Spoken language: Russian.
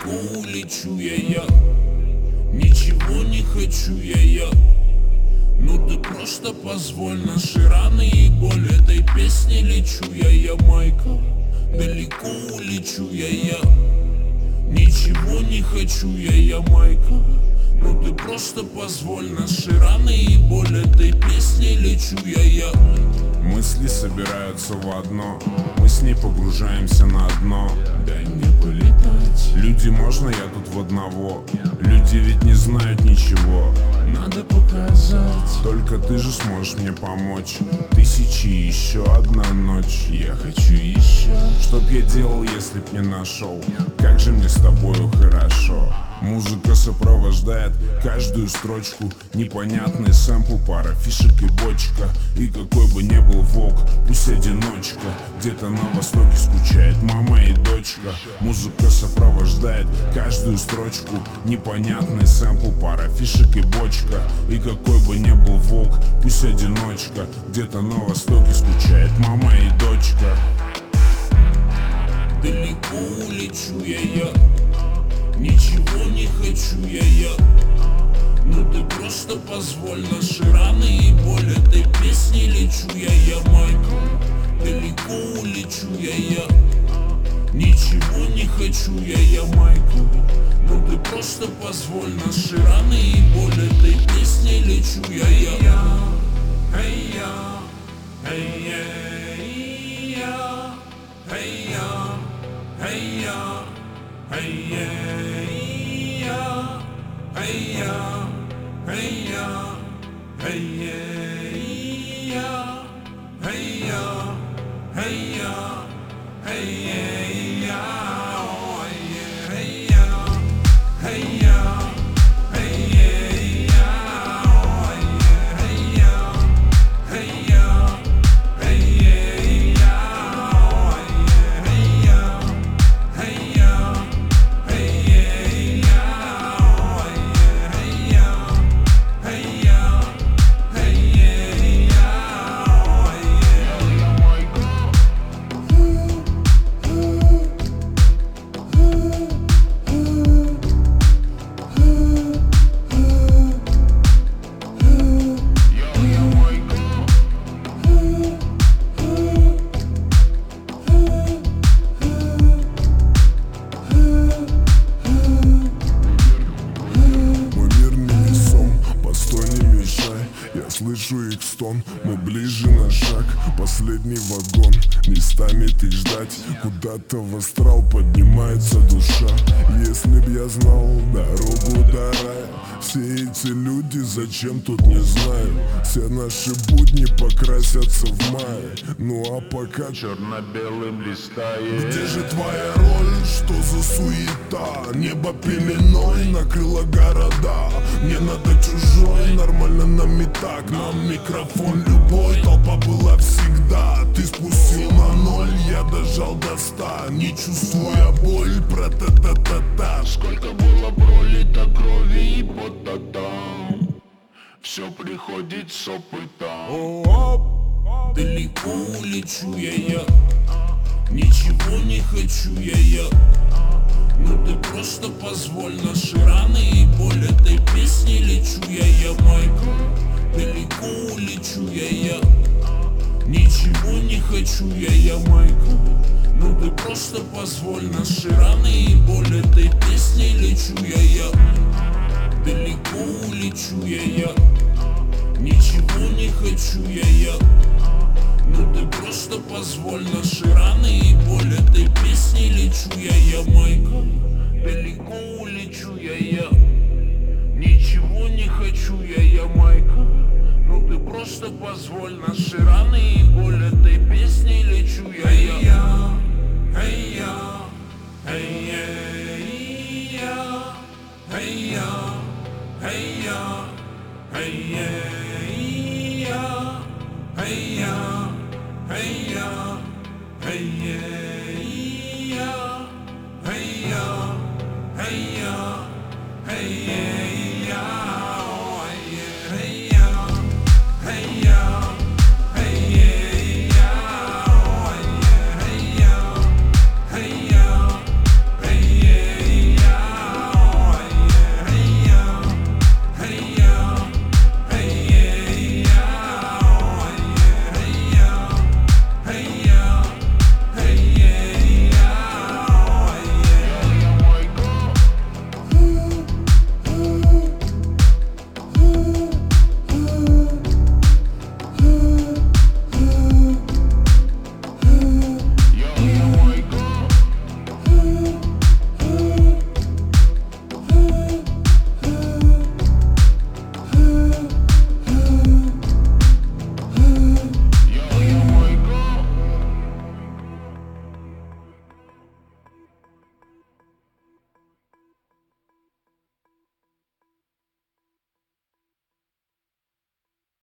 Далеко улечу я, ничего не хочу я. Ну ты просто позволь, наши раны и боль этой песни лечу я, Майка. Далеко улечу я, ничего не хочу я, Майка. Ну ты просто позволь, наши раны и боль этой песни лечу я. Мысли собираются в одно, мы с ней погружаемся на дно. Дай мне полетать. Люди, можно я тут в одного? Люди ведь не знают ничего. Надо показать. Только ты же сможешь мне помочь. Тысячи и еще одна ночь. Я хочу еще. Что б я делал, если б не нашел? Как же мне с тобою хорошо. Музыка сопровождает каждую строчку. Непонятный сэмпл, пара фишек и бочка. И какой бы ни был волк, пусть одиночка. Где-то на востоке скучает мама и дочка. Музыка сопровождает каждую строчку. Непонятный сэмпл, пара фишек и бочка. И какой бы ни был волк, пусть одиночка. Где-то на востоке скучает мама и дочка. Далеко улечу я, ничего не хочу я. Ну ты просто позволь, наши раны и боль этой песни лечу я, Майка. Далеко улечу я, ничего не хочу я, Майка. Ну ты просто позволь, наши раны и боль этой песни лечу я. Эй я, эй я, эй я, эй я, эй я. Hey yeah, hey yeah, hey yeah, hey yeah, hey yeah, hey yeah, hey yeah, oh yeah, hey yeah, hey yeah, hey yeah, oh yeah, hey yeah, hey yeah, hey yeah, oh yeah, hey yeah, hey yeah. Слышу их стон, мы ближе на шаг. Последний вагон, не станет их ждать. Куда-то в астрал поднимается душа. Если б я знал дорогу до рая, все эти люди зачем тут не знаю. Все наши будни покрасятся в мае. Ну а пока черно-белым листает. Где же твоя роль? Что за суета? Небо пеленой накрыло города. Мне надо чужой, нормально нам и так. Нам микрофон любой, толпа была всегда. Ты спустил на ноль, я дожал до 100. Не чувствуя боль, про-та-та-та-та. Сколько было пролито крови и пота там. Все приходит с опытом. Далеко улечу я, ничего не хочу я. Ну ты просто позволь, наши раны и боль этой песни лечу я, Майка. Далеко улечу я, ничего не хочу я, Майка. Ну ты просто позволь, наши раны и боль этой песни лечу я. Далеко улечу я, ничего не хочу я. Ну ты просто позволь, наши раны и боль этой песни лечу я, Майка. Далеко улечу я, ничего не хочу я, Майка. Ну ты просто позволь, наши раны и боль этой песни лечу я. Эй я, эй я, эй я, эй я, эй я, эй я, эй я, эй я, эй я.